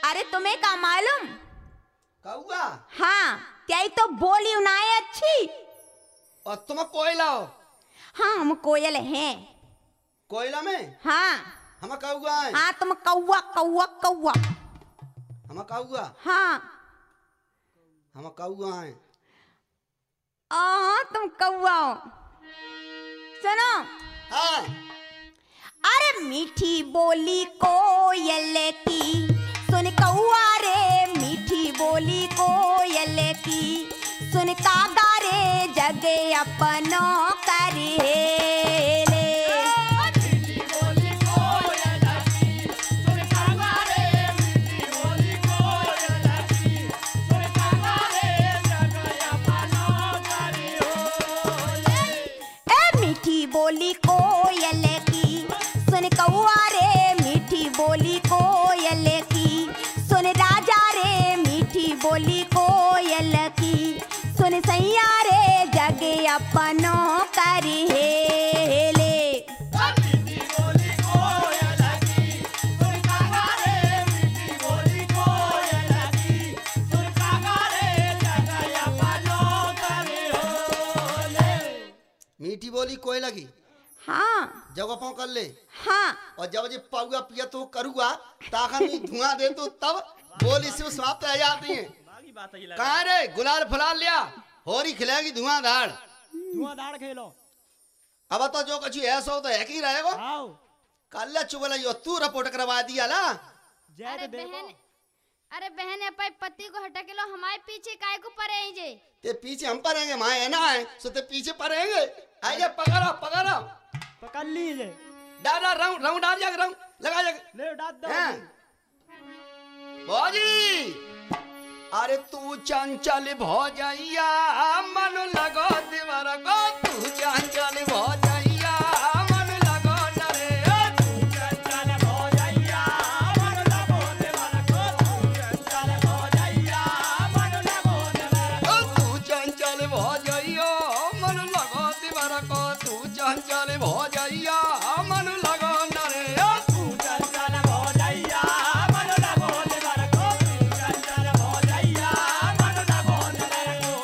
अरे तुम्हें का मालूम? कौआ? हाँ, क्या तो बोली उनाए अच्छी। और तुम कोयला हो? हाँ, हम कोयल हैं। कोयला में? हाँ। हम कौआ हैं? हाँ, तुम कौआ कौआ कौआ। हम कौआ? हाँ। हम कौआ हैं। हाँ, तुम कौआ हो। सुनो। हाँ। अरे मीठी बोली कोयल की सुन कौआ रे, मीठी बोली कोयल की सुन कागा रे, जगे अपनों करे ले। मीठी बोली कोयल की सुन कागा रे, मीठी बोली कोयल की सुन कागा रे, जगे अपनों करे ले। ए मीठी बोली कोयल की सुन कौआ रे, मीठी बोली कोयल की सुन राजा रे, मीठी बोली कोयल की सुन सैया रे, जगे अपनों करे ले। मीठी बोली कोयल की सुन कागा रे, मीठी बोली कोयल की सुन कागा रे, जगे अपनों करे ले। मीठी बोली कोयला की हाँ। जब अपन कर ले। हाँ। और जब जी पाऊगा पिया तो करूँगा ताकि मैं धुआं दे तो तब बोली से समाप्त आ जाती है। कहाँ रे गुलाल फुलाल लिया, होरी खिलाएगी धुआंधार। धुआंधार खेलो। अब तो जो कछु ऐसा हो तो है कि रहेगा। कल चुगल यो तू रिपोर्ट करवा दिया ला। अरे बहन अपन पति को हटा के लो, हमारे पीछे काय को पड़े जे। ते पीछे हम पड़ेंगे, माँ है ना है सो ते पीछे पड़ेंगे। आइए पकड़ो पकड़ो, पकड़ लीजिए। डाल राउंड राउंड डाल जाएगा, राउंड लगा जाएगा। ले डाल दो। भौजी अरे तू चंचल भौजैया, मन लगो दीवार को, तू चंचल भौजैया मन लगो न रे। तू चंचल भौजैया मन लगो दीवार को, तू चंचल भौजैया मन लगो दीवार को। तू चंचल भौजैया मन लगो दीवार को, तू चंचल भौजैया मन लगो न रे। तू चंचल भौजैया मन लगो दीवार को, तू चंचल भौजैया मन लगो दीवार को।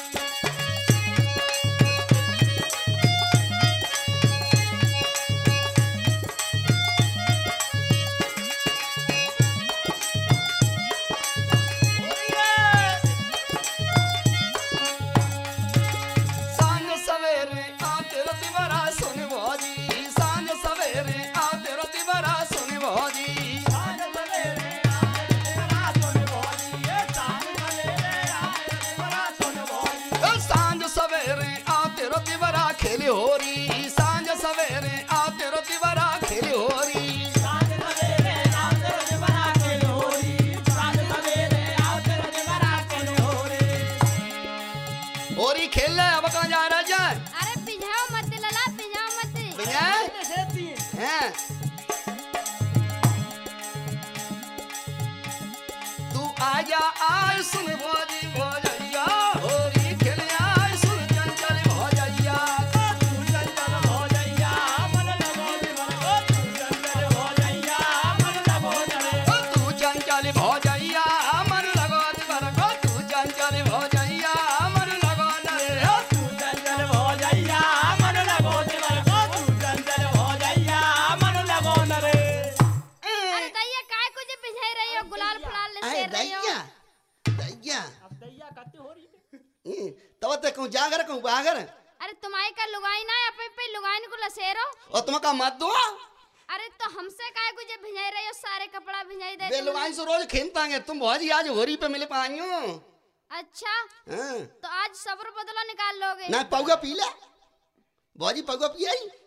सांझ सवेरे आते रति बरा सुन भौजी, सांझ सवेरे आते रति बरा सुन भौजी। सांझ सवेरे आए तेरा सुन भौजी, ये सांझ सवेरे आए तेरा सुन भौजी। सांझ सवेरे आते रति बरा खेली होरी, सांझ सवेरे आते रति बरा खेली होरी। सांझ सवेरे आते रति बरा खेल होरी, सांझ सवेरे आते रति बरा खेल होरी। होरी खेल ले, अब कहाँ जा रहा जाए? अरे पिजाओ मत लला, पिजाओ मत। विजय हैं? तू आजा आय सुन भौजी भौजैया, होरी खेले आय सुन चंचल भौजैया। तू चंचल भौजैया मन लगो दीवार को, तू चंचल भौजैया मन लगो दीवार को। तू चंचल भौजैया मन लगो दीवार को, तू चंचल भौजैया मन लगो न रे। तू चंचल भौजैया मन लगो दीवार को, तू चंचल भौजैया मन लगो न रे। अरे दैया काय को जे पिजाई रही हो, गुलाल फुलाल ले अरे सेर रही हो। दैया दैया अब दैया कत्ती हो रही है। तब तक कहूँ जागर कहूँ बागर। अरे तुम्हारी का लुगाई ना अपने पे लुगाइन को लसेरो। और तुम का मत दो अरे तो हमसे काय को जे भिजाई रही हो, सारे कपड़ा भिजाई दे। बेलवाई से रोज खेमतांगे तुम भौजी, आज होरी पे मिले पाई हो। अच्छा हाँ। तो आज सब्र बदला निकाल लोगे। ना पौगा पी ले भौजी, पौगा पियाई।